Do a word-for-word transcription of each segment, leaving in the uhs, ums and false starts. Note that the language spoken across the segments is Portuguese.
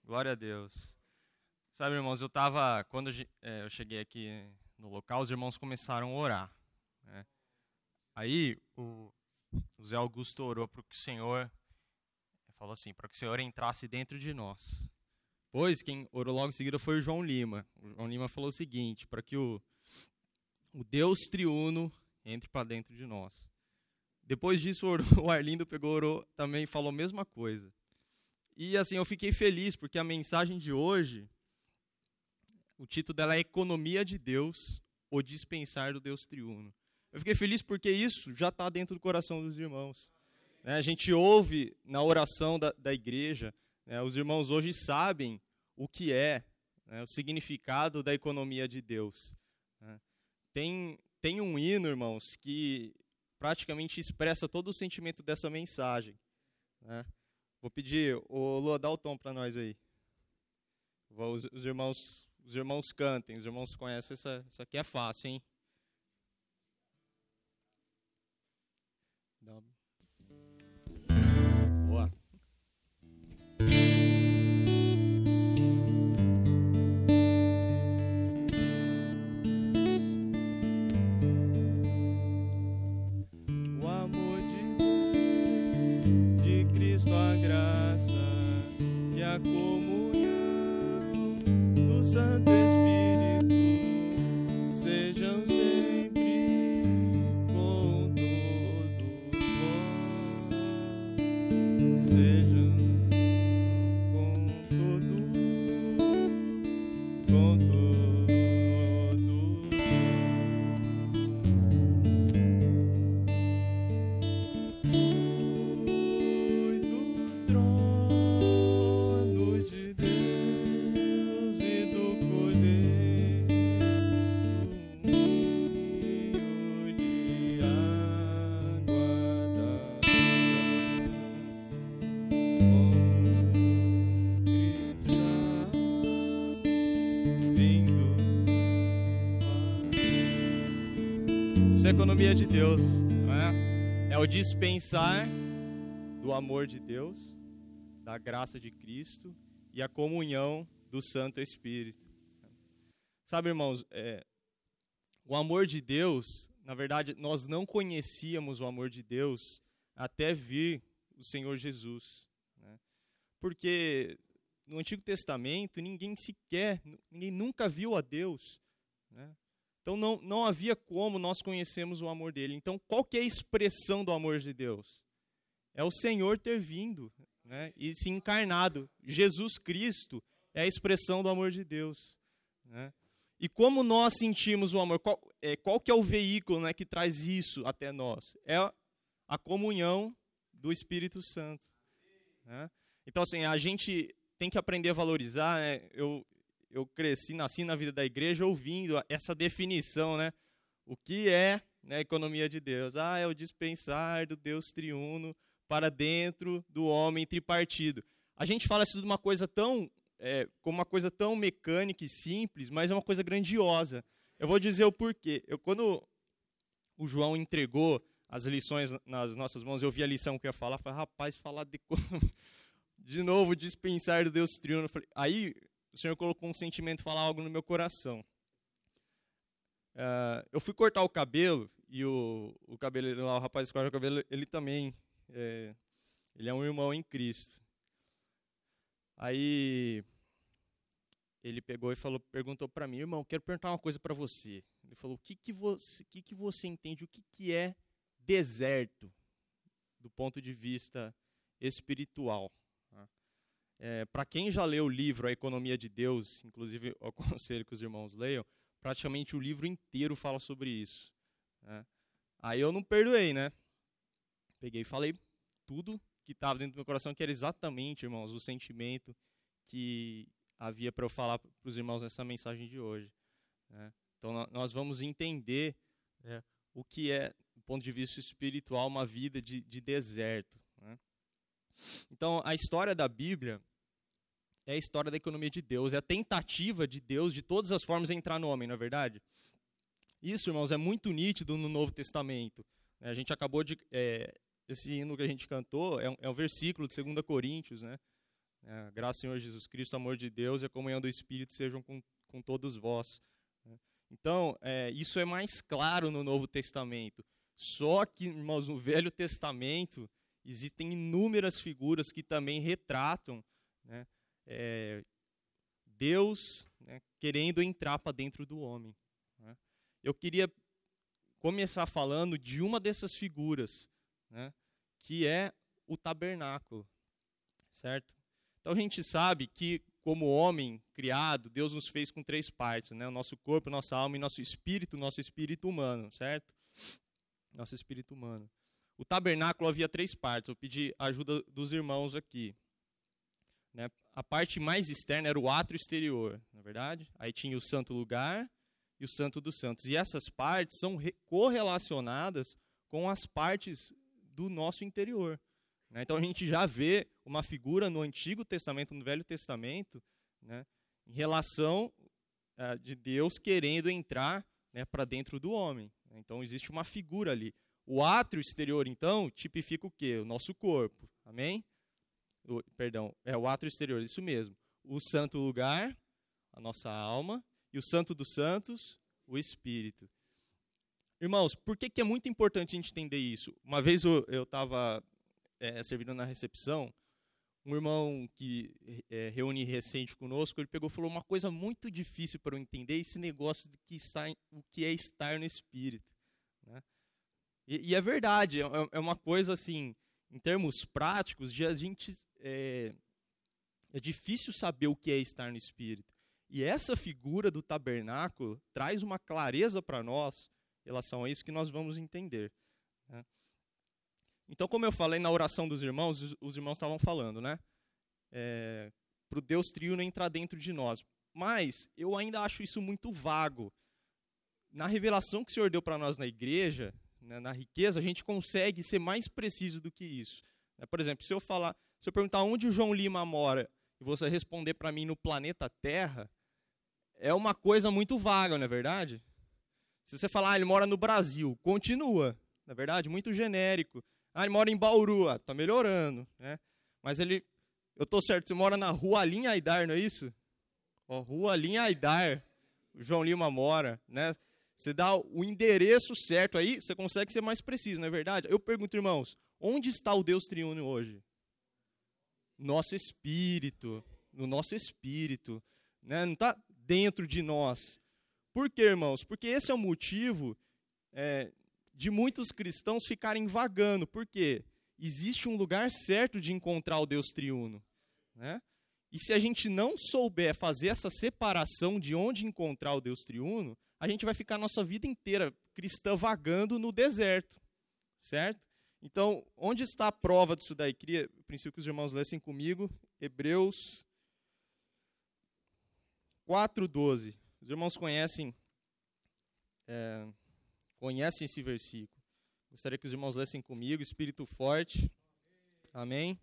Glória a Deus. Sabe, irmãos, eu tava, quando é, eu cheguei aqui no local, os irmãos começaram a orar, né? Aí o, o Zé Augusto orou para que o Senhor, falou assim, para que o Senhor entrasse dentro de nós. Pois quem orou logo em seguida foi o João Lima. O João Lima falou o seguinte, para que o, o Deus triuno entre para dentro de nós. Depois disso, o Arlindo pegou, orou também, falou a mesma coisa. E assim, eu fiquei feliz, porque a mensagem de hoje, o título dela é Economia de Deus, o dispensar do Deus triuno. Eu fiquei feliz porque isso já está dentro do coração dos irmãos. Né, a gente ouve na oração da, da igreja, né, os irmãos hoje sabem o que é, né, o significado da economia de Deus. Né. Tem, tem um hino, irmãos, que praticamente expressa todo o sentimento dessa mensagem. Né. Vou pedir o Lua, dá o tom para nós aí. Os, os, irmãos, os irmãos cantem, os irmãos conhecem, essa, essa aqui é fácil, hein? Dá. Boa. O amor de Deus, de Cristo a graça e a comunhão do Santo Espírito sejam sempre com todos vós, sejam com todos, com todos. Fui do trono de Deus e do Cordeiro, rio de água da vida, com cristal vindo. Isso é economia de Deus, não é? É o dispensar do amor de Deus, da graça de Cristo e a comunhão do Santo Espírito. Sabe, irmãos, é, o amor de Deus, na verdade, nós não conhecíamos o amor de Deus até vir o Senhor Jesus. Né? Porque no Antigo Testamento, ninguém sequer, ninguém nunca viu a Deus. Né? Então, não, não havia como nós conhecermos o amor dele. Então, qual que é a expressão do amor de Deus? É o Senhor ter vindo, né, e se encarnado. Jesus Cristo é a expressão do amor de Deus. Né? E como nós sentimos o amor? Qual, é, qual que é o veículo, né, que traz isso até nós? É a comunhão do Espírito Santo. Né? Então, assim, a gente tem que aprender a valorizar. Né? Eu... Eu cresci, nasci na vida da igreja ouvindo essa definição, né? O que é, né, economia de Deus? Ah, é o dispensar do Deus triuno para dentro do homem tripartido. A gente fala isso de uma coisa tão, é, como uma coisa tão mecânica e simples, mas é uma coisa grandiosa. Eu vou dizer o porquê. Eu, quando o João entregou as lições nas nossas mãos, eu vi a lição que eu ia falar, falei, rapaz, falar de, de novo, dispensar do Deus triuno. Falei, aí o Senhor colocou um sentimento, falar algo no meu coração. Uh, eu fui cortar o cabelo, e o, o cabeleireiro lá, o rapaz que corta o cabelo, ele também, é, ele é um irmão em Cristo. Aí, ele pegou e falou, perguntou para mim, irmão, quero perguntar uma coisa para você. Ele falou, o que, que, você, que, que você entende, o que, que é deserto, do ponto de vista espiritual? É, para quem já leu o livro A Economia de Deus, inclusive eu aconselho que os irmãos leiam, praticamente o livro inteiro fala sobre isso. Né? Aí eu não perdoei, né? Peguei e falei tudo que estava dentro do meu coração, que era exatamente, irmãos, o sentimento que havia para eu falar para os irmãos nessa mensagem de hoje. Né? Então nós vamos entender, né, o que é, do ponto de vista espiritual, uma vida de, de deserto. Né? Então, a história da Bíblia é a história da economia de Deus, é a tentativa de Deus, de todas as formas, entrar no homem, não é verdade? Isso, irmãos, é muito nítido no Novo Testamento. A gente acabou de... É, esse hino que a gente cantou é um, é um versículo de dois Coríntios, né? A graça do Senhor Jesus Cristo, o amor de Deus e a comunhão do Espírito sejam com, com todos vós. Então, é, isso é mais claro no Novo Testamento. Só que, irmãos, no Velho Testamento, existem inúmeras figuras que também retratam, né, é, Deus, né, querendo entrar para dentro do homem. Né. Eu queria começar falando de uma dessas figuras, né, que é o tabernáculo, certo? Então a gente sabe que, como homem criado, Deus nos fez com três partes, né? O nosso corpo, nossa alma e nosso espírito, nosso espírito humano, certo? Nosso espírito humano. O tabernáculo havia três partes. Eu pedi a ajuda dos irmãos aqui. Né? A parte mais externa era o átrio exterior, na verdade. Aí tinha o santo lugar e o santo dos santos. E essas partes são correlacionadas com as partes do nosso interior. Né? Então a gente já vê uma figura no Antigo Testamento, no Velho Testamento, né, em relação uh, de Deus querendo entrar, né, para dentro do homem. Então existe uma figura ali. O átrio exterior, então, tipifica o quê? O nosso corpo. Amém? O, perdão, é o átrio exterior, isso mesmo. O santo lugar, a nossa alma, e o santo dos santos, o espírito. Irmãos, por que, que é muito importante a gente entender isso? Uma vez eu estava é, servindo na recepção, um irmão que é, reúne recente conosco, ele pegou e falou uma coisa muito difícil para eu entender, esse negócio do que está, o que é estar no espírito. Né? E, e é verdade, é, é uma coisa assim, em termos práticos, de a gente, é, é difícil saber o que é estar no espírito. E essa figura do tabernáculo traz uma clareza para nós em relação a isso que nós vamos entender. Né? Então, como eu falei na oração dos irmãos, os, os irmãos estavam falando, né? É, para o Deus triuno entrar dentro de nós. Mas eu ainda acho isso muito vago. Na revelação que o Senhor deu para nós na igreja, né, na riqueza, a gente consegue ser mais preciso do que isso. Por exemplo, se eu falar, se eu perguntar onde o João Lima mora e você responder para mim no planeta Terra, é uma coisa muito vaga, não é verdade? Se você falar, ah, ele mora no Brasil, continua, não é verdade? Muito genérico. Ah, ele mora em Bauru, ah, tá melhorando, né? Mas ele, eu tô certo, você mora na Rua Alim Aidar, não é isso? Ó, Rua Alim Aidar, o João Lima mora, né? Você dá o endereço certo aí, você consegue ser mais preciso, não é verdade? Eu pergunto, irmãos, onde está o Deus triuno hoje? Nosso espírito, no nosso espírito, né? Não está dentro de nós. Por quê, irmãos? Porque esse é o motivo é, de muitos cristãos ficarem vagando. Por quê? Existe um lugar certo de encontrar o Deus triuno. Né? E se a gente não souber fazer essa separação de onde encontrar o Deus triuno, a gente vai ficar a nossa vida inteira cristã vagando no deserto. Certo? Então, onde está a prova disso daí? Queria, no princípio, que os irmãos lessem comigo. Hebreus quatro, doze. Os irmãos conhecem, é, conhecem esse versículo. Gostaria que os irmãos lessem comigo. Espírito forte. Amém.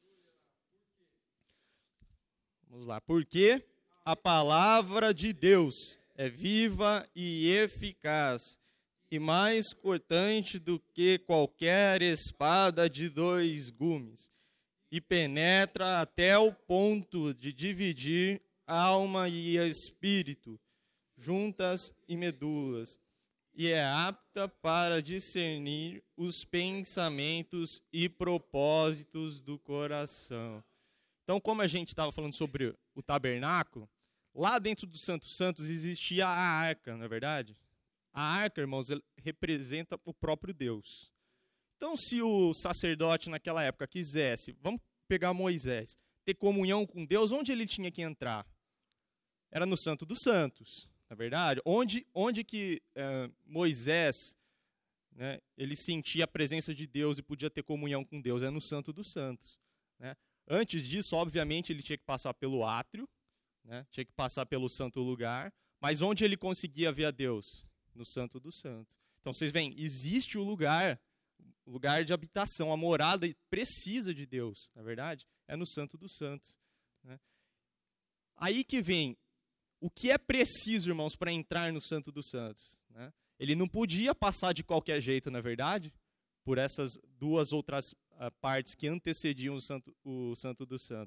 Vamos lá. Porque a palavra de Deus é viva e eficaz, e mais cortante do que qualquer espada de dois gumes, e penetra até o ponto de dividir alma e espírito, juntas e medulas, e é apta para discernir os pensamentos e propósitos do coração. Então, como a gente estava falando sobre o tabernáculo, lá dentro dos Santos Santos existia a arca, não é verdade? A arca, irmãos, representa o próprio Deus. Então, se o sacerdote naquela época quisesse, vamos pegar Moisés, ter comunhão com Deus, onde ele tinha que entrar? Era no Santo dos Santos, na verdade. Onde, onde que é, Moisés, né, ele sentia a presença de Deus e podia ter comunhão com Deus? É no Santo dos Santos. Né? Antes disso, obviamente, ele tinha que passar pelo átrio, né, tinha que passar pelo santo lugar, mas onde ele conseguia ver a Deus? No Santo dos Santos. Então, vocês veem, existe o lugar, o lugar de habitação, a morada precisa de Deus, na verdade, é no Santo dos Santos. Né? Aí que vem, o que é preciso, irmãos, para entrar no Santo dos Santos? Né? Ele não podia passar de qualquer jeito, na verdade, por essas duas outras uh, partes que antecediam o Santo, o Santo dos Santos.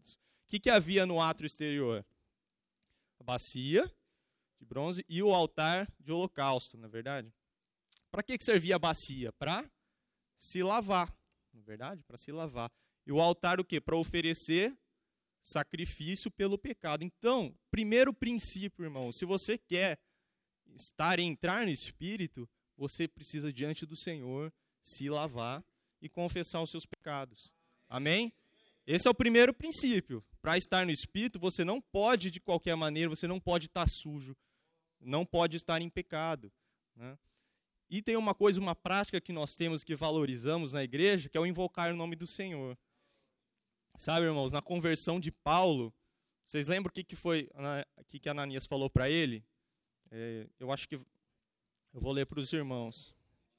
O que, que havia no átrio exterior? A bacia de bronze e o altar de holocausto, não é verdade? Para que, que servia a bacia? Para se lavar, não é verdade? Para se lavar. E o altar o quê? Para oferecer sacrifício pelo pecado. Então, primeiro princípio, irmão, se você quer estar e entrar no Espírito, você precisa diante do Senhor se lavar e confessar os seus pecados. Amém? Esse é o primeiro princípio. Para estar no Espírito, você não pode, de qualquer maneira, você não pode estar sujo, não pode estar em pecado, né? E tem uma coisa, uma prática que nós temos, que valorizamos na igreja, que é o invocar o nome do Senhor. Sabe, irmãos, na conversão de Paulo, vocês lembram o que, que foi, o que, que Ananias falou para ele? É, eu acho que, eu vou ler para os irmãos.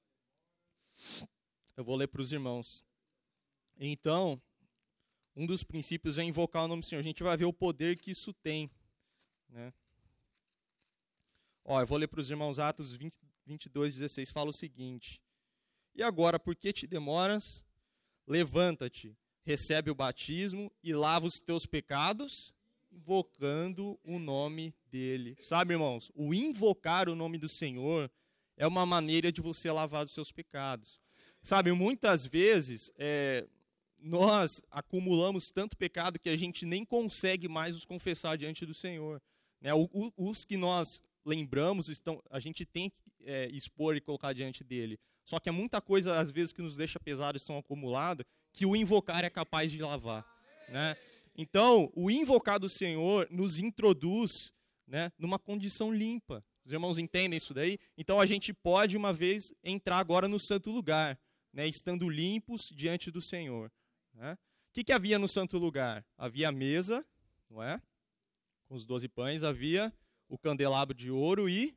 Eu vou ler para os irmãos. Então, um dos princípios é invocar o nome do Senhor. A gente vai ver o poder que isso tem, né? Ó, eu vou ler para os irmãos Atos vinte, vinte e dois, dezesseis, fala o seguinte: e agora, por que te demoras? Levanta-te, recebe o batismo e lava os teus pecados, invocando o nome dele. Sabe, irmãos, o invocar o nome do Senhor é uma maneira de você lavar os seus pecados. Sabe, muitas vezes é, nós acumulamos tanto pecado que a gente nem consegue mais os confessar diante do Senhor, né? O, o, os que nós lembramos, estão, a gente tem que é, expor e colocar diante dele. Só que é muita coisa, às vezes, que nos deixa pesado e estão acumuladas, que o invocar é capaz de lavar, né? Então, o invocar do Senhor nos introduz, né, numa condição limpa. Os irmãos entendem isso daí? Então, a gente pode, uma vez, entrar agora no santo lugar, né, estando limpos diante do Senhor, né? O que, que havia no santo lugar? Havia a mesa, não é? Com os doze pães, havia o candelabro de ouro e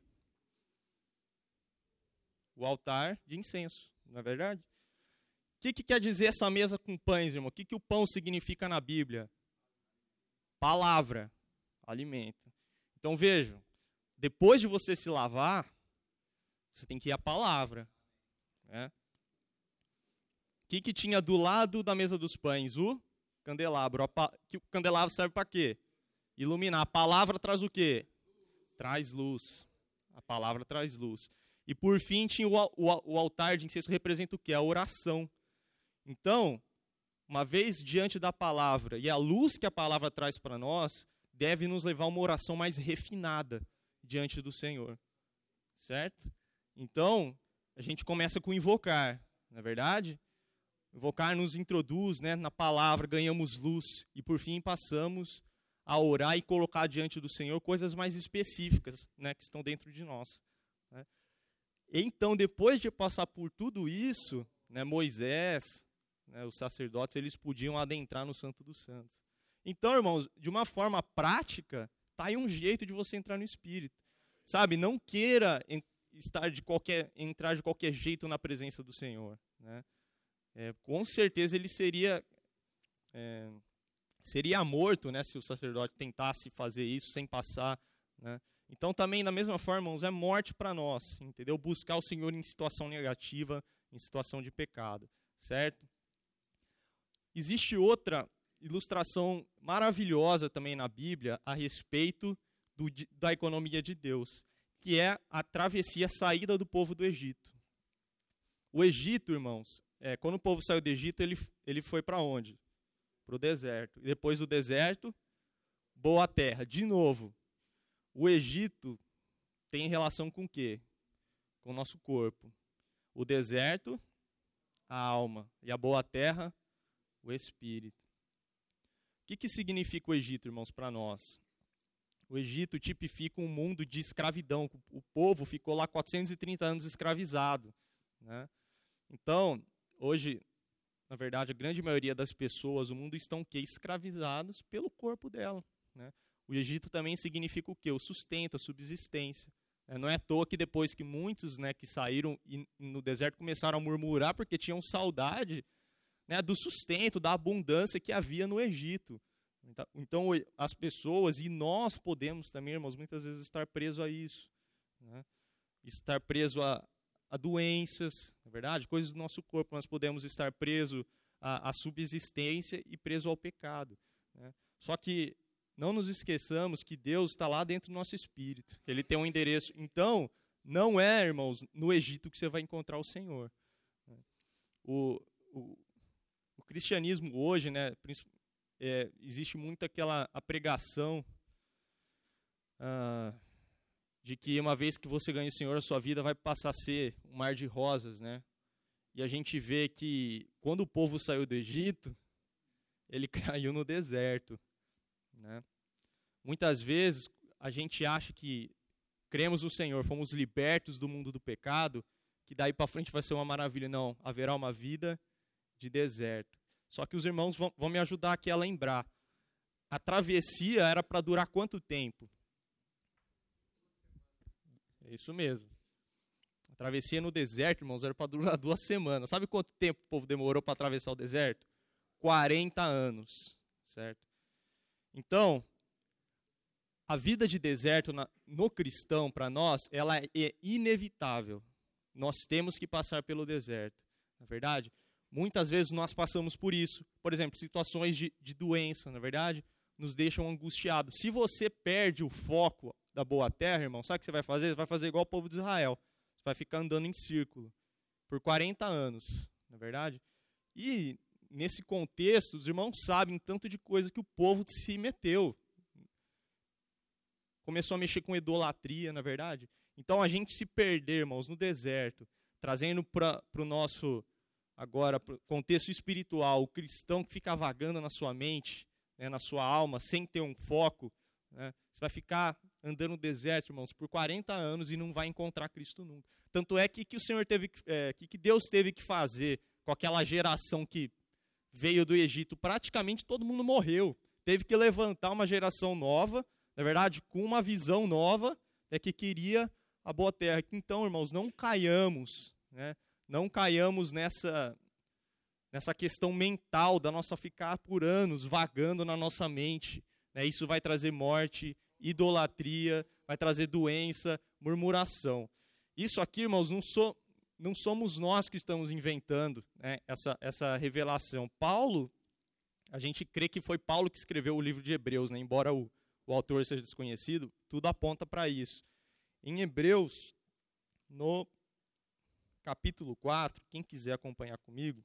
o altar de incenso, não é verdade? O que, que quer dizer essa mesa com pães, irmão? O que, que o pão significa na Bíblia? Palavra, alimento. Então vejam, depois de você se lavar, você tem que ir à palavra, né? O que, que tinha do lado da mesa dos pães? O candelabro. O candelabro serve para quê? Iluminar. A palavra traz o quê? Traz luz. A palavra traz luz. E por fim tinha o, o, o altar de incenso, representa o quê? A oração. Então, uma vez diante da palavra, e a luz que a palavra traz para nós, deve nos levar a uma oração mais refinada diante do Senhor. Certo? Então, a gente começa com invocar, não é verdade? Invocar nos introduz, né, na palavra, ganhamos luz, e por fim passamos a orar e colocar diante do Senhor coisas mais específicas, né, que estão dentro de nós, né? Então, depois de passar por tudo isso, né, Moisés, né, os sacerdotes, eles podiam adentrar no Santo dos Santos. Então, irmãos, de uma forma prática, tá aí um jeito de você entrar no Espírito. Sabe, não queira estar de qualquer, entrar de qualquer jeito na presença do Senhor, né? É, com certeza ele seria, é, seria morto, né, se o sacerdote tentasse fazer isso sem passar, né? Então também, da mesma forma, irmãos, é morte para nós, entendeu? Buscar o Senhor em situação negativa, em situação de pecado, certo? Existe outra ilustração maravilhosa também na Bíblia a respeito do, da economia de Deus, que é a travessia, a saída do povo do Egito. O Egito, irmãos, é, quando o povo saiu do Egito, ele, ele foi para onde? Para o deserto. E depois do deserto, boa terra. De novo, o Egito tem relação com o quê? Com o nosso corpo. O deserto, a alma. E a boa terra, o espírito. O que, que significa o Egito, irmãos, para nós? O Egito tipifica um mundo de escravidão. O povo ficou lá quatrocentos e trinta anos escravizado, né? Então, hoje, na verdade, a grande maioria das pessoas, o mundo estão o quê? Escravizados pelo corpo dela, né? O Egito também significa o quê? O sustento, a subsistência. Não é à toa que depois que muitos, né, que saíram no deserto começaram a murmurar porque tinham saudade, né, do sustento, da abundância que havia no Egito. Então, as pessoas, e nós podemos também, irmãos, muitas vezes estar presos a isso, né? Estar preso a, a doenças, na verdade, coisas do nosso corpo. Nós podemos estar presos à, à subsistência e preso ao pecado, né? Só que não nos esqueçamos que Deus está lá dentro do nosso espírito. Ele tem um endereço. Então, não é, irmãos, no Egito que você vai encontrar o Senhor. O, o, o cristianismo hoje, né, é, existe muito aquela a pregação ah, de que uma vez que você ganha o Senhor, a sua vida vai passar a ser um mar de rosas, né? E a gente vê que quando o povo saiu do Egito, ele caiu no deserto, né? Muitas vezes a gente acha que cremos no Senhor, fomos libertos do mundo do pecado, que daí para frente vai ser uma maravilha. Não, haverá uma vida de deserto. Só que os irmãos vão, vão me ajudar aqui a lembrar. A travessia era para durar quanto tempo? É isso mesmo. A travessia no deserto, irmãos, era para durar duas semanas. Sabe quanto tempo o povo demorou para atravessar o deserto? quarenta anos, certo? Então, a vida de deserto na, no cristão, para nós, ela é inevitável. Nós temos que passar pelo deserto, na verdade? Muitas vezes nós passamos por isso. Por exemplo, situações de, de doença, na verdade, nos deixam angustiados. Se você perde o foco da boa terra, irmão, sabe o que você vai fazer? Você vai fazer igual o povo de Israel. Você vai ficar andando em círculo por quarenta anos, na verdade? E nesse contexto, os irmãos sabem tanto de coisa que o povo se meteu. Começou a mexer com idolatria, na verdade. Então, a gente se perder, irmãos, no deserto, trazendo para o nosso, agora, pro contexto espiritual, o cristão que fica vagando na sua mente, né, na sua alma, sem ter um foco, né, você vai ficar andando no deserto, irmãos, por quarenta anos e não vai encontrar Cristo nunca. Tanto é que, que o Senhor teve, é, que, que Deus teve que fazer com aquela geração que veio do Egito, praticamente todo mundo morreu. Teve que levantar uma geração nova, na verdade, com uma visão nova, né, que queria a boa terra. Então, irmãos, não caiamos, né, não caiamos nessa, nessa questão mental da nossa ficar por anos vagando na nossa mente. Né, isso vai trazer morte, idolatria, vai trazer doença, murmuração. Isso aqui, irmãos, não, sou, não somos nós que estamos inventando, né, essa, essa revelação. Paulo, a gente crê que foi Paulo que escreveu o livro de Hebreus, né, embora o o autor seja desconhecido, tudo aponta para isso. Em Hebreus, no capítulo quatro, quem quiser acompanhar comigo,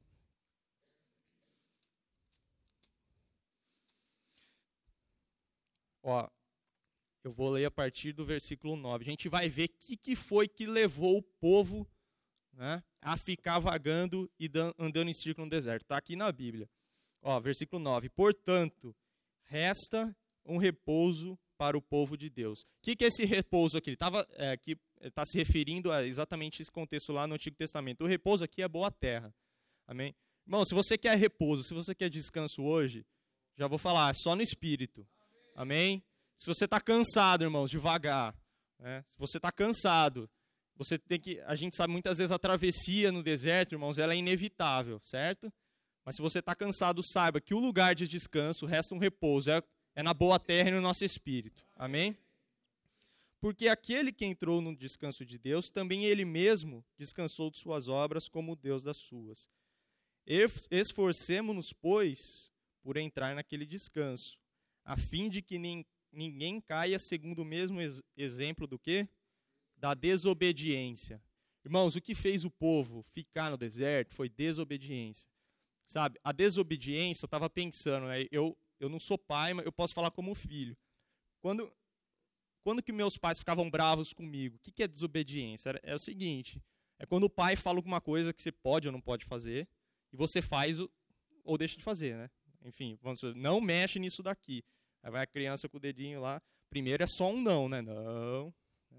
ó, eu vou ler a partir do versículo nove. A gente vai ver o que, que foi que levou o povo, né, a ficar vagando e andando em círculo no deserto. Está aqui na Bíblia. Ó, versículo nove. Portanto, resta um repouso para o povo de Deus. O que, que é esse repouso aqui? Ele estava é, aqui, está se referindo a exatamente esse contexto lá no Antigo Testamento. O repouso aqui é boa terra. Amém? Irmão, se você quer repouso, se você quer descanso hoje, já vou falar, é só no Espírito. Amém? Se você está cansado, irmãos, devagar, né? Se você está cansado, você tem que, a gente sabe muitas vezes a travessia no deserto, irmãos, ela é inevitável, certo? Mas se você está cansado, saiba que o lugar de descanso, resta um repouso, é É na boa terra e no nosso espírito. Amém? Porque aquele que entrou no descanso de Deus, também ele mesmo descansou de suas obras como Deus das suas. Esforcemo-nos, pois, por entrar naquele descanso, a fim de que nem, ninguém caia segundo o mesmo ex exemplo do quê? Da desobediência. Irmãos, o que fez o povo ficar no deserto foi desobediência. Sabe, a desobediência, eu estava pensando, né, eu... Eu não sou pai, mas eu posso falar como filho. Quando, quando que meus pais ficavam bravos comigo? O que, que é desobediência? É, é o seguinte, é quando o pai fala alguma coisa que você pode ou não pode fazer, e você faz ou deixa de fazer, né? Enfim, vamos dizer, não mexe nisso daqui. Aí vai a criança com o dedinho lá. Primeiro é só um não, né? Não.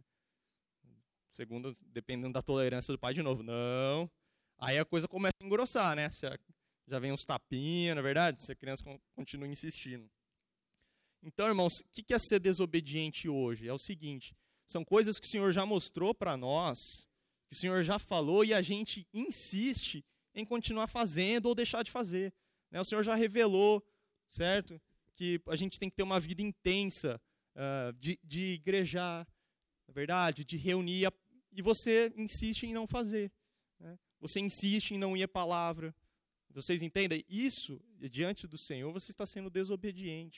Segundo, dependendo da tolerância do pai, de novo, não. Aí a coisa começa a engrossar, né? Se a, já vem uns tapinhas, na é verdade? Se a criança continua insistindo. Então, irmãos, o que é ser desobediente hoje? É o seguinte, são coisas que o Senhor já mostrou para nós, que o Senhor já falou e a gente insiste em continuar fazendo ou deixar de fazer. Né? O Senhor já revelou, certo? Que a gente tem que ter uma vida intensa, uh, de, de igrejar, na é verdade? De reunir, a, e você insiste em não fazer. Né? Você insiste em não ir à palavra. Vocês entendem? Isso, diante do Senhor, você está sendo desobediente.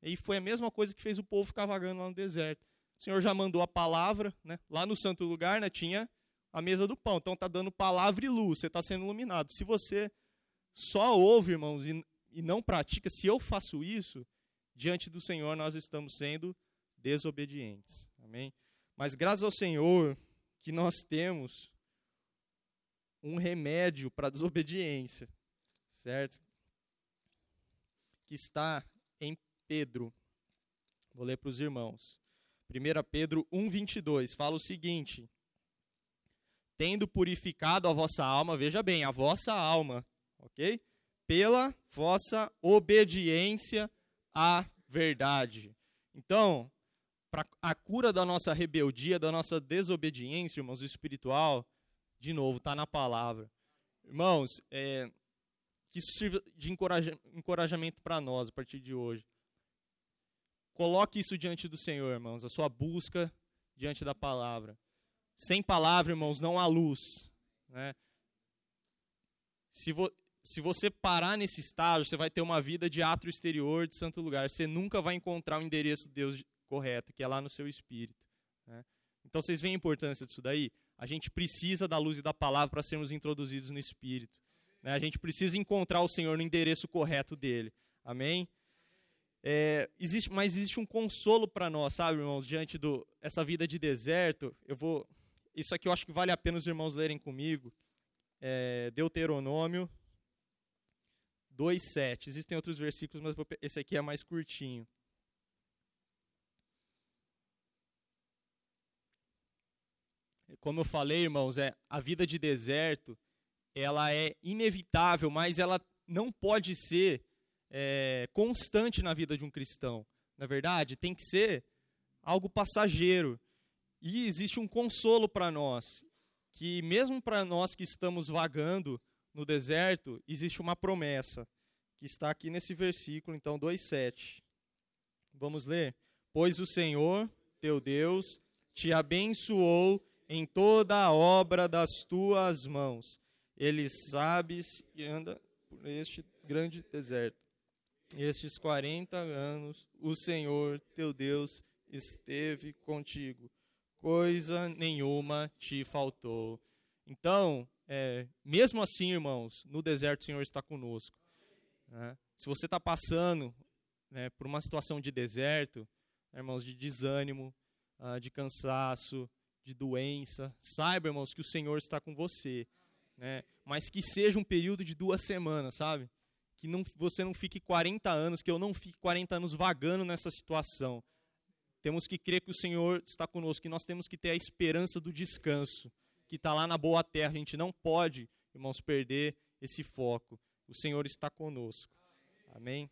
E foi a mesma coisa que fez o povo ficar vagando lá no deserto. O Senhor já mandou a palavra, né? Lá no santo lugar, né, tinha a mesa do pão. Então está dando palavra e luz, você está sendo iluminado. Se você só ouve, irmãos, e, e não pratica, se eu faço isso, diante do Senhor nós estamos sendo desobedientes. Amém? Mas graças ao Senhor que nós temos um remédio para a desobediência, certo? Que está em Pedro. Vou ler para os irmãos. primeira Pedro um, vinte e dois, fala o seguinte: tendo purificado a vossa alma, veja bem, a vossa alma, ok? Pela vossa obediência à verdade. Então, para a cura da nossa rebeldia, da nossa desobediência, irmãos, espiritual, de novo, está na palavra. Irmãos, é, que isso sirva de encoraja, encorajamento para nós a partir de hoje. Coloque isso diante do Senhor, irmãos, a sua busca diante da palavra. Sem palavra, irmãos, não há luz, né? Se, vo, se você parar nesse estágio, você vai ter uma vida de átrio exterior, de santo lugar. Você nunca vai encontrar o endereço de Deus correto, que é lá no seu espírito, né? Então, vocês veem a importância disso daí? A gente precisa da luz e da palavra para sermos introduzidos no espírito, né? A gente precisa encontrar o Senhor no endereço correto dele. Amém? É, existe, mas existe um consolo para nós, sabe, irmãos, diante do essa vida de deserto. Eu vou, isso aqui eu acho que vale a pena os irmãos lerem comigo. É, Deuteronômio dois, sete. Existem outros versículos, mas vou, esse aqui é mais curtinho. Como eu falei, irmãos, é, a vida de deserto, ela é inevitável, mas ela não pode ser É, constante na vida de um cristão. Na verdade, tem que ser algo passageiro. E existe um consolo para nós, que mesmo para nós que estamos vagando no deserto, existe uma promessa, que está aqui nesse versículo, então, dois, sete. Vamos ler? Pois o Senhor, teu Deus, te abençoou em toda a obra das tuas mãos. Ele sabe que anda por este grande deserto. Estes quarenta anos, o Senhor, teu Deus, esteve contigo. Coisa nenhuma te faltou. Então, é, mesmo assim, irmãos, no deserto o Senhor está conosco, né? Se você está passando, né, por uma situação de deserto, né, irmãos, de desânimo, uh, de cansaço, de doença, saiba, irmãos, que o Senhor está com você, né? Mas que seja um período de duas semanas, sabe? Que não, você não fique quarenta anos, que eu não fique quarenta anos vagando nessa situação. Temos que crer que o Senhor está conosco, que nós temos que ter a esperança do descanso, que está lá na boa terra. A gente não pode, irmãos, perder esse foco. O Senhor está conosco. Amém?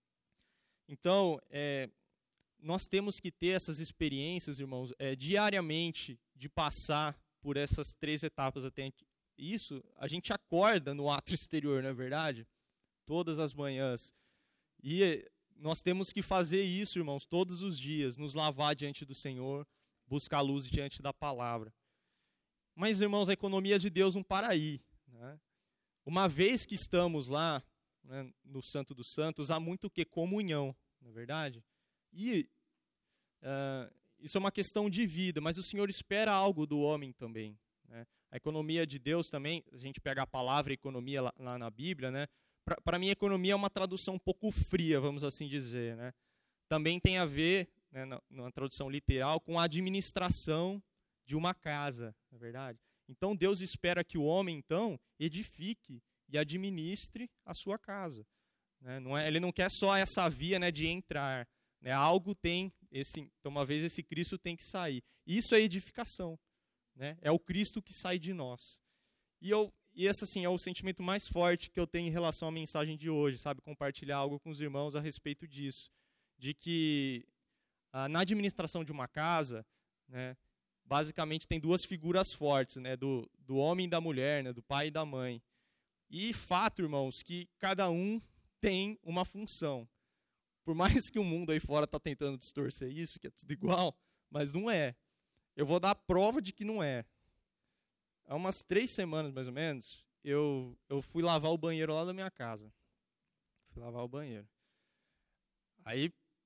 Então, é, nós temos que ter essas experiências, irmãos, é, diariamente, de passar por essas três etapas até isso. A gente acorda no átrio exterior, não é verdade? Todas as manhãs. E nós temos que fazer isso, irmãos, todos os dias, nos lavar diante do Senhor, buscar luz diante da palavra. Mas, irmãos, a economia de Deus não para aí, né? Uma vez que estamos lá, né, no Santo dos Santos, há muito o que? Comunhão, não é verdade? E uh, isso é uma questão de vida, mas o Senhor espera algo do homem também, né? A economia de Deus também, a gente pega a palavra economia lá, lá na Bíblia, né? Para mim, economia é uma tradução um pouco fria, vamos assim dizer, né? Também tem a ver, né, na, na tradução literal, com a administração de uma casa, não é verdade? Então, Deus espera que o homem, então, edifique e administre a sua casa, né? Não é, ele não quer só essa via, né, de entrar, né? Algo tem, esse, então, uma vez esse Cristo tem que sair. Isso é edificação, né? É o Cristo que sai de nós. E eu... E esse, assim, é o sentimento mais forte que eu tenho em relação à mensagem de hoje, sabe? Compartilhar algo com os irmãos a respeito disso. De que, ah, na administração de uma casa, né, basicamente tem duas figuras fortes, né? Do, do homem e da mulher, né? Do pai e da mãe. E fato, irmãos, que cada um tem uma função. Por mais que o mundo aí fora está tentando distorcer isso, que é tudo igual, mas não é. Eu vou dar a prova de que não é. Há umas três semanas, mais ou menos, eu, eu fui lavar o banheiro lá da minha casa. Fui lavar o banheiro. Aí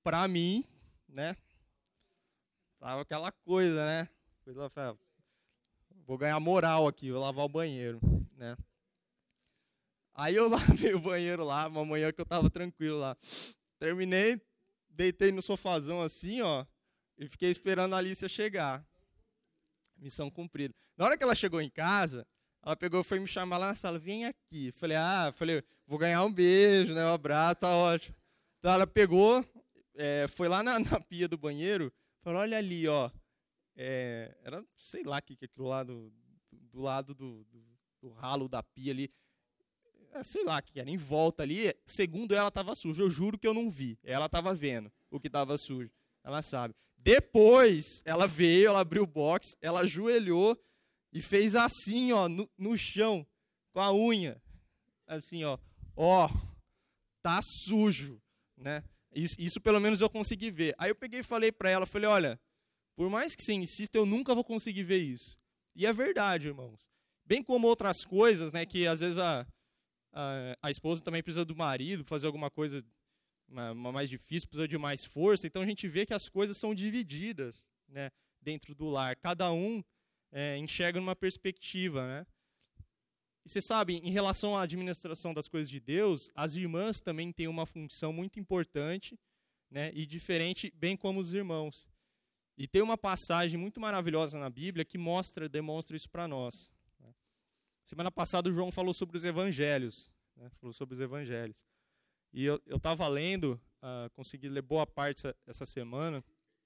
pra mim, né? Tava aquela coisa, né? Fui lá, falei, vou ganhar moral aqui, vou lavar o banheiro, né? Aí eu lavei o banheiro lá, uma manhã que eu tava tranquilo lá. Terminei, deitei no sofazão assim, ó, e fiquei esperando a Alicia chegar. Missão cumprida. Na hora que ela chegou em casa, ela pegou e foi me chamar lá na sala, vem aqui. Falei, ah, falei, vou ganhar um beijo, né, um abraço, tá ótimo. Então ela pegou, é, foi lá na, na pia do banheiro, falou, olha ali, ó, é, era, sei lá o que que é aquilo lá, do, do lado do, do, do ralo da pia ali, é, sei lá o que era, em volta ali, segundo ela estava sujo, eu juro que eu não vi, ela estava vendo o que estava sujo, ela sabe. Depois, ela veio, ela abriu o box, ela ajoelhou e fez assim, ó, no, no chão, com a unha, assim, ó, ó, tá sujo, né? Isso, isso pelo menos eu consegui ver. Aí eu peguei e falei para ela, falei, olha, por mais que você insista, eu nunca vou conseguir ver isso. E é verdade, irmãos. Bem como outras coisas, né, que às vezes a, a, a esposa também precisa do marido, fazer alguma coisa uma, uma mais difícil, precisa de mais força. Então a gente vê que as coisas são divididas, né, dentro do lar. Cada um é, enxerga numa perspectiva, né? E você sabe, em relação à administração das coisas de Deus, as irmãs também têm uma função muito importante, né, e diferente, bem como os irmãos. E tem uma passagem muito maravilhosa na Bíblia que mostra, demonstra isso para nós. Semana passada o João falou sobre os evangelhos, né, falou sobre os evangelhos. E eu estava lendo, uh, consegui ler boa parte essa, essa semana,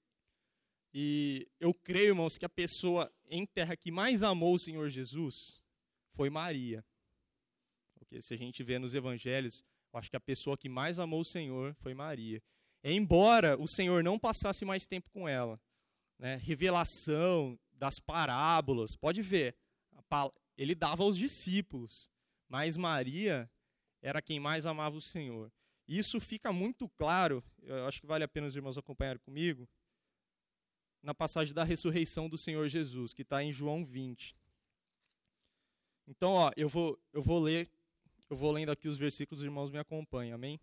e eu creio, irmãos, que a pessoa em terra que mais amou o Senhor Jesus foi Maria. Porque se a gente vê nos evangelhos, eu acho que a pessoa que mais amou o Senhor foi Maria. Embora o Senhor não passasse mais tempo com ela, né, revelação das parábolas, pode ver, ele dava aos discípulos, mas Maria era quem mais amava o Senhor. Isso fica muito claro, eu acho que vale a pena os irmãos acompanharem comigo, na passagem da ressurreição do Senhor Jesus, que está em João vinte. Então, ó, eu vou, eu vou ler, eu vou lendo aqui os versículos, os irmãos me acompanham, amém?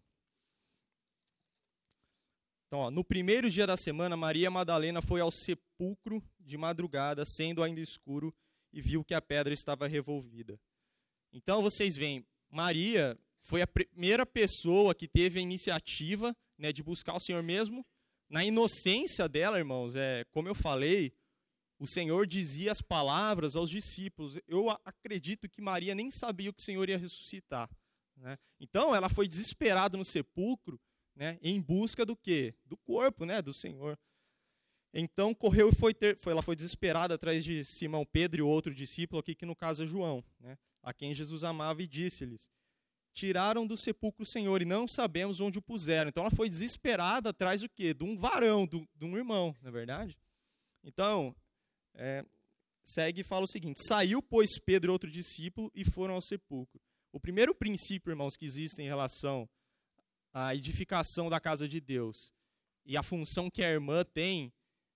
Então, ó, no primeiro dia da semana, Maria Madalena foi ao sepulcro de madrugada, sendo ainda escuro, e viu que a pedra estava revolvida. Então, vocês veem, Maria foi a primeira pessoa que teve a iniciativa, né, de buscar o Senhor mesmo. Na inocência dela, irmãos, é, como eu falei, o Senhor dizia as palavras aos discípulos. Eu acredito que Maria nem sabia que o Senhor ia ressuscitar, né? Então, ela foi desesperada no sepulcro, né, em busca do quê? Do corpo, né, do Senhor. Então, correu e foi ter, foi, ela foi desesperada atrás de Simão Pedro e outro discípulo, aqui que no caso é João, né, a quem Jesus amava, e disse-lhes, tiraram do sepulcro o Senhor e não sabemos onde o puseram. Então, ela foi desesperada atrás do quê? De um varão, do, de um irmão, não é verdade? Então, é, segue e fala o seguinte, saiu, pois, Pedro e outro discípulo e foram ao sepulcro. O primeiro princípio, irmãos, que existe em relação à edificação da casa de Deus e a função que a irmã tem,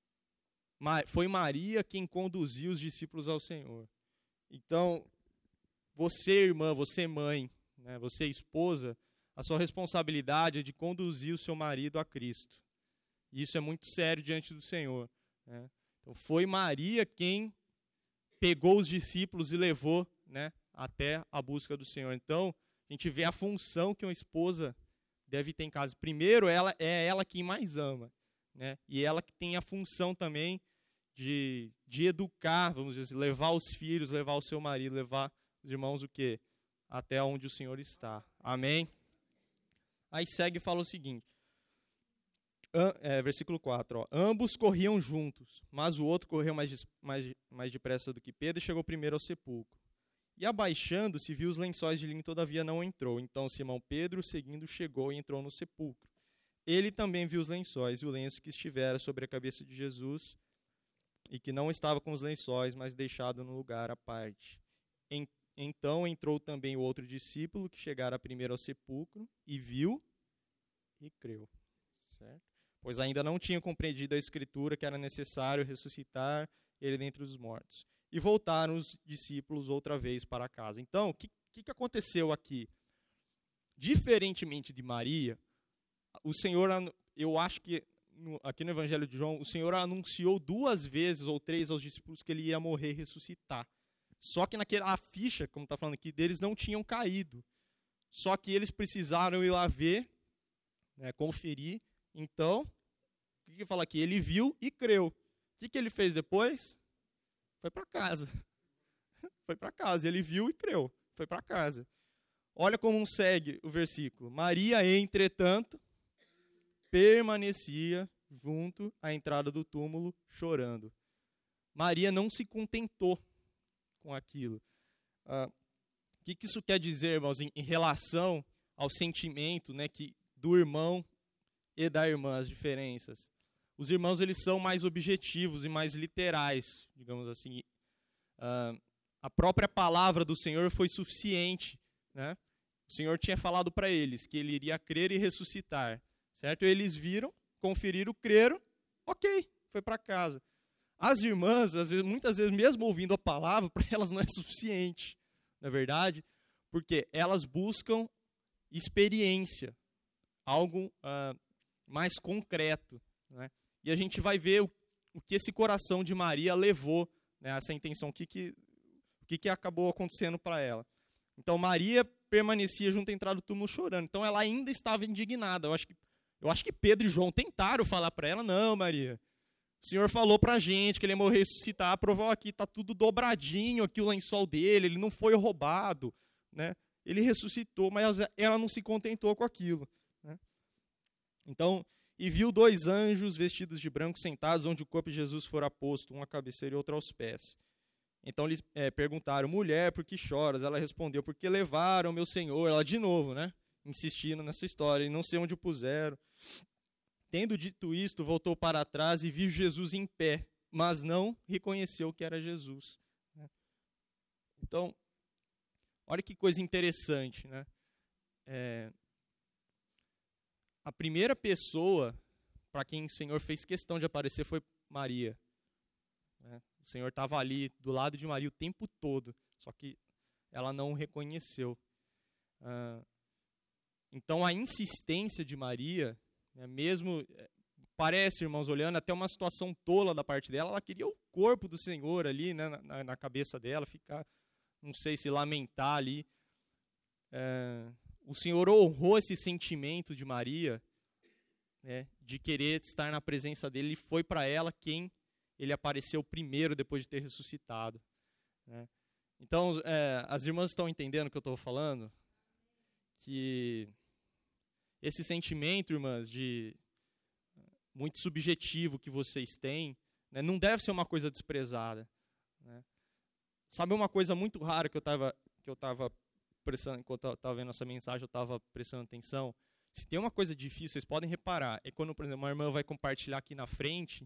foi Maria quem conduziu os discípulos ao Senhor. Então, você, irmã, você, mãe, né, você, esposa, a sua responsabilidade é de conduzir o seu marido a Cristo. E isso é muito sério diante do Senhor, né? Então, foi Maria quem pegou os discípulos e levou, né, até a busca do Senhor. Então, a gente vê a função que uma esposa deve ter em casa. Primeiro, ela é ela quem mais ama, né? E ela que tem a função também de, de educar, vamos dizer assim, levar os filhos, levar o seu marido, levar os irmãos o quê? Até onde o Senhor está. Amém? Aí segue e fala o seguinte, é, versículo quatro, ó, ambos corriam juntos, mas o outro correu mais, mais, mais depressa do que Pedro e chegou primeiro ao sepulcro. E abaixando-se, viu os lençóis de linho, todavia não entrou. Então Simão Pedro, seguindo, chegou e entrou no sepulcro. Ele também viu os lençóis e o lenço que estivera sobre a cabeça de Jesus, e que não estava com os lençóis, mas deixado no lugar à parte. Em, então entrou também o outro discípulo, que chegara primeiro ao sepulcro, e viu e creu. Certo? Pois ainda não tinha compreendido a Escritura que era necessário ressuscitar ele dentre os mortos. E voltaram os discípulos outra vez para casa. Então, o que, que aconteceu aqui? Diferentemente de Maria, o Senhor eu acho que no, aqui no Evangelho de João, o Senhor anunciou duas vezes ou três aos discípulos que ele ia morrer e ressuscitar. Só que naquela a ficha, como está falando aqui, deles não tinham caído. Só que eles precisaram ir lá ver, né, conferir. Então, o que, que fala aqui? Ele viu e creu. O que, que ele fez depois? Foi para casa. Foi para casa. Ele viu e creu. Foi para casa. Olha como segue o versículo. Maria, entretanto, permanecia junto à entrada do túmulo, chorando. Maria não se contentou com aquilo. Ah, o que, que isso quer dizer, irmãos, em, em relação ao sentimento, né, que, do irmão e da irmã, as diferenças? Os irmãos, eles são mais objetivos e mais literais, digamos assim. Ah, a própria palavra do Senhor foi suficiente, né? O Senhor tinha falado para eles que ele iria crer e ressuscitar, certo? Eles viram, conferiram, creram, ok, foi para casa. As irmãs, às vezes, muitas vezes, mesmo ouvindo a palavra, para elas não é suficiente, não é verdade? Porque elas buscam experiência, algo uh, mais concreto, né? E a gente vai ver o, o que esse coração de Maria levou, né, a essa intenção, o que, que, o que, que acabou acontecendo para ela. Então, Maria permanecia junto à entrada do túmulo chorando. Então, ela ainda estava indignada. Eu acho que, eu acho que Pedro e João tentaram falar para ela, não, Maria, o Senhor falou para a gente que ele ia morrer e ressuscitar, provou aqui, está tudo dobradinho aqui o lençol dele, ele não foi roubado, né? Ele ressuscitou, mas ela não se contentou com aquilo, né? Então, e viu dois anjos vestidos de branco sentados onde o corpo de Jesus fora posto, um à cabeceira e outro aos pés. Então eles é, perguntaram, mulher, por que choras? Ela respondeu, porque levaram meu Senhor. Ela de novo, né, insistindo nessa história, e não sei onde o puseram. Tendo dito isto, voltou para trás e viu Jesus em pé, mas não reconheceu que era Jesus. Então, olha que coisa interessante, né? É, a primeira pessoa para quem o Senhor fez questão de aparecer foi Maria, né? O Senhor estava ali do lado de Maria o tempo todo, só que ela não o reconheceu. Ah, então, a insistência de Maria, né, mesmo, parece, irmãos, olhando até uma situação tola da parte dela, ela queria o corpo do Senhor ali, né, na, na cabeça dela, ficar, não sei se lamentar ali. É, o Senhor honrou esse sentimento de Maria, né, de querer estar na presença dele, e foi para ela quem ele apareceu primeiro depois de ter ressuscitado, né? Então, é, as irmãs estão entendendo o que eu estou falando? Que esse sentimento, irmãs, de muito subjetivo que vocês têm, né, não deve ser uma coisa desprezada, né? Sabe uma coisa muito rara que eu estava que eu estava prestando, enquanto eu estava vendo essa mensagem, eu estava prestando atenção? Se tem uma coisa difícil, vocês podem reparar, é quando, por exemplo, uma irmã vai compartilhar aqui na frente.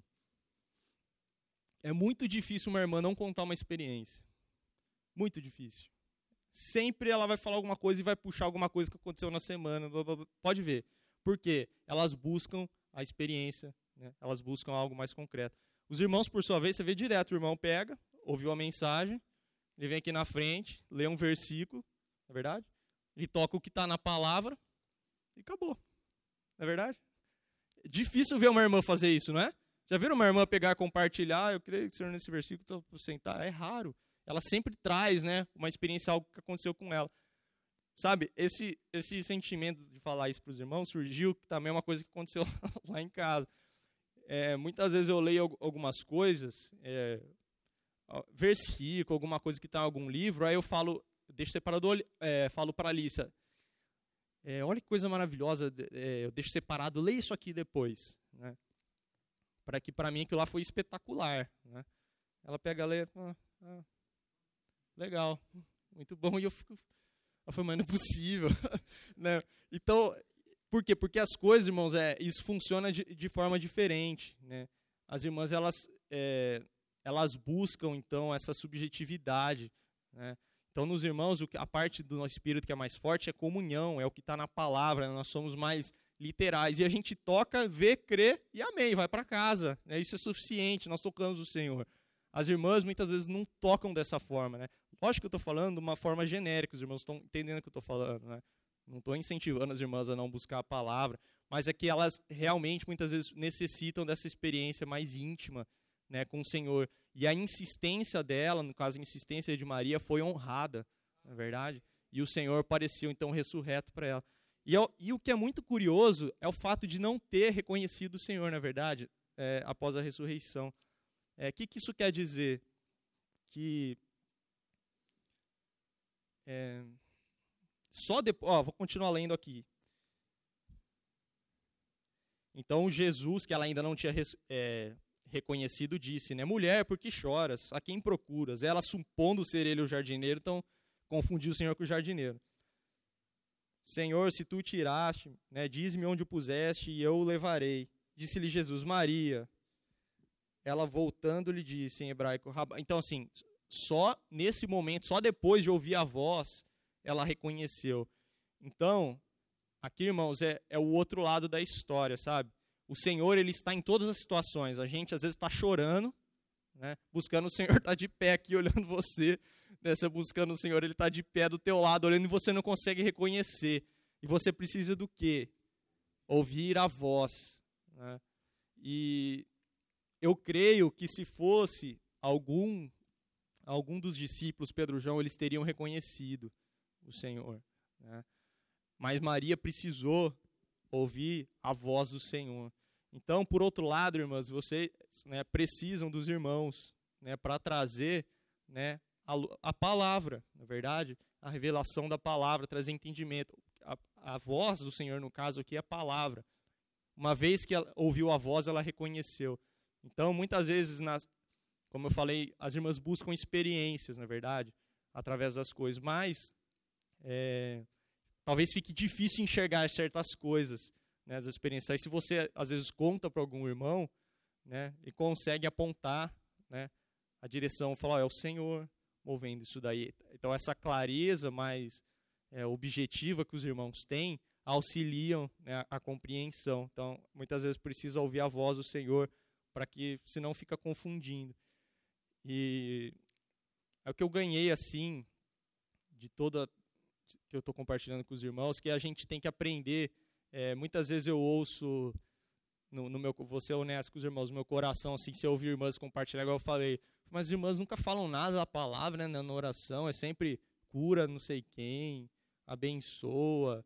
É muito difícil uma irmã não contar uma experiência. Muito difícil. Sempre ela vai falar alguma coisa e vai puxar alguma coisa que aconteceu na semana. Blá, blá, blá. Pode ver. Por quê? Elas buscam a experiência, né? Elas buscam algo mais concreto. Os irmãos, por sua vez, você vê direto. O irmão pega, ouviu a mensagem, ele vem aqui na frente, lê um versículo, não é verdade? Ele toca o que está na palavra e acabou. Não é verdade? É difícil ver uma irmã fazer isso, não é? Já viram uma irmã pegar e compartilhar? Eu creio que o Senhor nesse versículo está sentar. É raro. Ela sempre traz, né, uma experiência, algo que aconteceu com ela. Sabe, esse, esse sentimento de falar isso para os irmãos surgiu, que também é uma coisa que aconteceu lá em casa. É, muitas vezes eu leio algumas coisas, é, versículo, alguma coisa que está em algum livro, aí eu falo, deixo separado, é, falo para a Alícia, é, olha que coisa maravilhosa, é, eu deixo separado, leia isso aqui depois, né? Para que para mim aquilo lá foi espetacular, né? Ela pega e lê, ah, ah, legal, muito bom, e eu fico, eu falei, mas não é possível, né? Então, por quê? Porque as coisas, irmãos, é, isso funciona de, de forma diferente, né? As irmãs, elas, é, elas buscam, então, essa subjetividade, né? Então, nos irmãos, a parte do nosso espírito que é mais forte é comunhão, é o que está na palavra, né? Nós somos mais literais, e a gente toca, vê, crê e amém, vai para casa, né? Isso é suficiente, nós tocamos o Senhor. As irmãs muitas vezes não tocam dessa forma, né? Lógico que eu estou falando de uma forma genérica, os irmãos estão entendendo o que eu estou falando, né? Não estou incentivando as irmãs a não buscar a palavra, mas é que elas realmente, muitas vezes, necessitam dessa experiência mais íntima, né, com o Senhor. E a insistência dela, no caso, a insistência de Maria, foi honrada, não é verdade? E o Senhor apareceu, então, ressurreto para ela. E, e o que é muito curioso é o fato de não ter reconhecido o Senhor, na verdade, é, após a ressurreição. O é, que, que isso quer dizer? Que é, só depois... Ó, vou continuar lendo aqui. Então, Jesus, que ela ainda não tinha é, reconhecido, disse, né? Mulher, por que choras? A quem procuras? Ela, supondo ser ele o jardineiro, então confundiu o Senhor com o jardineiro. Senhor, se tu tiraste, né, diz-me onde o puseste e eu o levarei. Disse-lhe Jesus, Maria. Ela voltando lhe disse em hebraico, Rabá. Então assim, só nesse momento, só depois de ouvir a voz, ela reconheceu. Então, aqui, irmãos, é, é o outro lado da história, sabe? O Senhor, ele está em todas as situações. A gente às vezes está chorando, né, buscando o Senhor, está de pé aqui olhando você. Você buscando o Senhor, ele está de pé do teu lado, olhando e você não consegue reconhecer. E você precisa do quê? Ouvir a voz. Né? E eu creio que se fosse algum, algum dos discípulos, Pedro e João, eles teriam reconhecido o Senhor. Né? Mas Maria precisou ouvir a voz do Senhor. Então, por outro lado, irmãs, vocês, né, precisam dos irmãos, né, para trazer, né, A, a palavra, na verdade, a revelação da palavra, trazer entendimento. A, a voz do Senhor, no caso aqui, é a palavra. Uma vez que ela ouviu a voz, ela reconheceu. Então, muitas vezes, nas, como eu falei, as irmãs buscam experiências, na verdade, através das coisas. Mas, é, talvez fique difícil enxergar certas coisas, né, as experiências. Aí, se você, às vezes, conta para algum irmão, né, e consegue apontar, né, a direção, falar, oh, é o Senhor movendo isso daí. Então, essa clareza mais é, objetiva que os irmãos têm, auxiliam, né, a, a compreensão. Então, muitas vezes precisa ouvir a voz do Senhor, para que, senão fica confundindo. E é o que eu ganhei, assim, de toda, que eu estou compartilhando com os irmãos, que a gente tem que aprender. É, muitas vezes eu ouço, no, no meu, vou ser honesto com os irmãos, no meu coração, assim, se eu ouvir irmãs compartilhar, igual eu falei, mas as irmãs nunca falam nada da palavra, né, na oração, é sempre cura não sei quem, abençoa,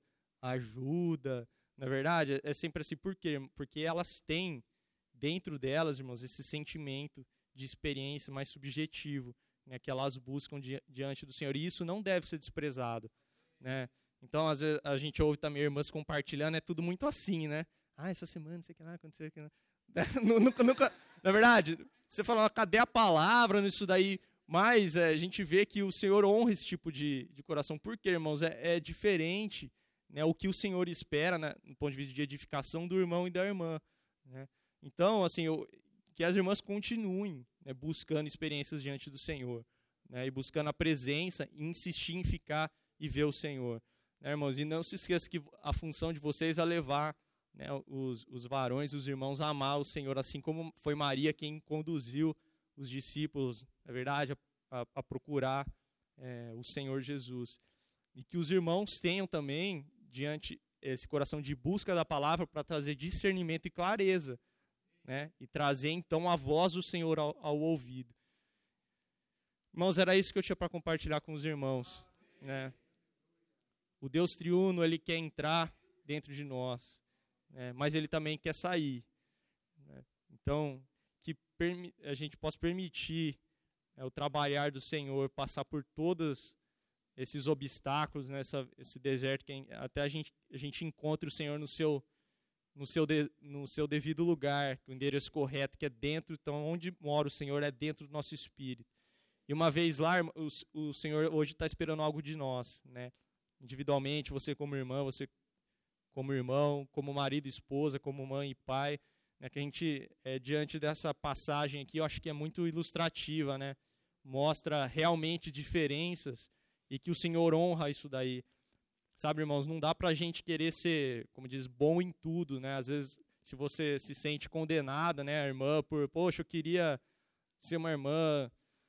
ajuda, na verdade, é sempre assim. Por quê? Porque elas têm dentro delas, irmãos, esse sentimento de experiência mais subjetivo, né, que elas buscam di diante do Senhor, e isso não deve ser desprezado, né? Então, às vezes, a gente ouve também irmãs compartilhando, é tudo muito assim, né? Ah, essa semana, não sei o que lá, aconteceu aqui. Nunca, nunca, na verdade, você fala, cadê a palavra nisso daí? Mas é, a gente vê que o Senhor honra esse tipo de, de coração. Por quê, irmãos? É, é diferente, né, o que o Senhor espera, né, no ponto de vista de edificação do irmão e da irmã. Né? Então, assim, eu, que as irmãs continuem, né, buscando experiências diante do Senhor, né, e buscando a presença, e insistir em ficar e ver o Senhor. Né, irmãos? E não se esqueça que a função de vocês é levar, né, os, os varões, os irmãos a amar o Senhor, assim como foi Maria quem conduziu os discípulos, na verdade, a, a, a procurar é, o Senhor Jesus. E que os irmãos tenham também, diante esse coração de busca da palavra, para trazer discernimento e clareza, né, e trazer então a voz do Senhor ao, ao ouvido. Irmãos, era isso que eu tinha para compartilhar com os irmãos. Né? O Deus triuno, ele quer entrar dentro de nós, né, mas ele também quer sair. Né? Então, que a gente possa permitir, né, o trabalhar do Senhor, passar por todos esses obstáculos, né, essa, esse deserto, que até a gente, a gente encontre o Senhor no seu, no, seu de, no seu devido lugar, o endereço correto, que é dentro. Então, onde mora o Senhor é dentro do nosso espírito. E uma vez lá, o, o Senhor hoje está esperando algo de nós, né? Individualmente, você como irmã, você como irmão, como marido e esposa, como mãe e pai, né? Que a gente, é, diante dessa passagem aqui, eu acho que é muito ilustrativa, né? Mostra realmente diferenças e que o Senhor honra isso daí. Sabe, irmãos, não dá para a gente querer ser, como diz, bom em tudo, né? Às vezes, se você se sente condenada, né, a irmã, por, poxa, eu queria ser uma irmã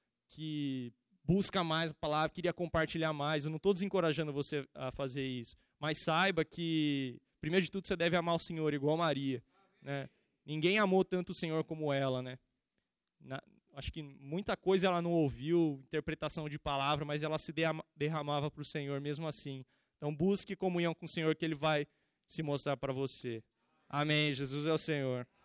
que busca mais a palavra, queria compartilhar mais. Eu não estou desencorajando você a fazer isso, mas saiba que primeiro de tudo, você deve amar o Senhor, igual Maria, né? Ninguém amou tanto o Senhor como ela, né? Na, acho que muita coisa ela não ouviu, interpretação de palavra, mas ela se derramava para o Senhor mesmo assim. Então busque comunhão com o Senhor, que Ele vai se mostrar para você. Amém. Jesus é o Senhor.